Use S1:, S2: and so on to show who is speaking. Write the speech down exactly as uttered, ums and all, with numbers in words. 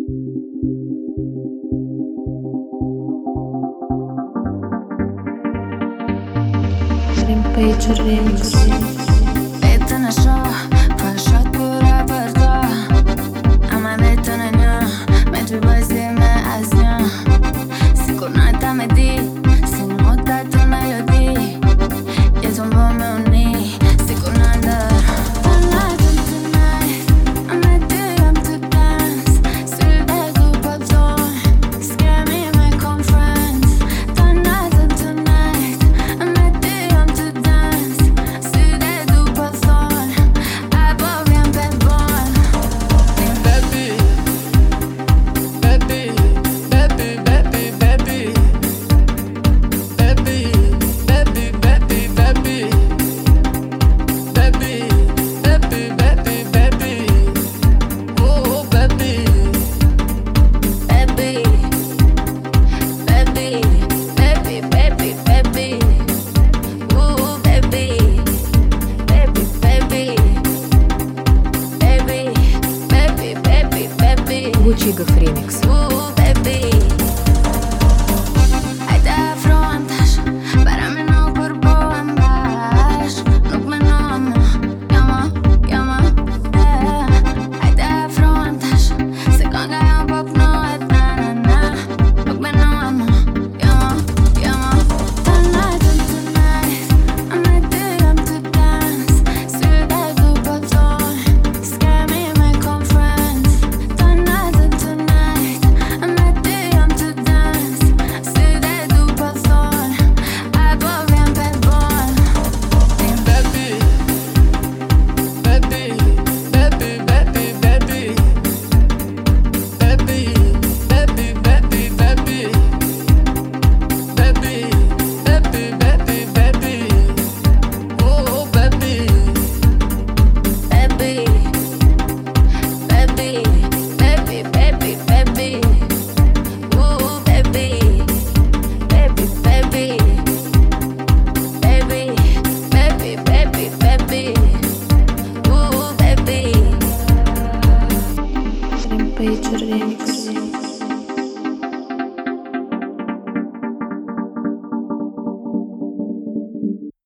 S1: Rampage Remix.
S2: Vete në shoh, pa shot pura për to. Ama vetë në një, me ty bëj si me asnjë. Sikur nata me di, si nota të melodi. Jetën bë me uni, sikur në ndër. Tonight and tonight, I'm at the I'm to dance. Syve du po t'dojnë, s'kemi me kon friends. Tonight and tonight, I'm at the I'm to dance. Syve du po t'dojnë, apo vjen pe bon.
S3: Baby, baby, baby, baby, baby, baby, baby, baby, baby, baby, baby, baby, baby, oh baby,
S2: Baby, baby, baby, baby, baby, ooh baby, baby, baby, baby, baby, baby, baby,
S1: Gucci Remix.
S2: ooh baby. Hajde afrohem tash, para me nuk përbohem bash. Nuk menohem më, jo më, jo më, eh. Hajde afrohem tash, se kënga jam po pnohet, na na na. Nuk menohem më, jo më, jo më. Tonight and tonight, I'm at the I'm to dance. Syve du po t'dojnë, s'kemi me kon friends. Tonight and tonight, I'm at the I'm to dance. Syve du po t'dojnë, apo vjen pe bon.
S3: baby, baby, baby, baby, baby, baby, baby, baby, baby, baby, baby, baby, baby, oh baby.
S2: Baby, baby, baby, baby, baby, ooh baby, baby, baby, baby, baby, baby, baby, ooh baby.
S1: Rampage Remix.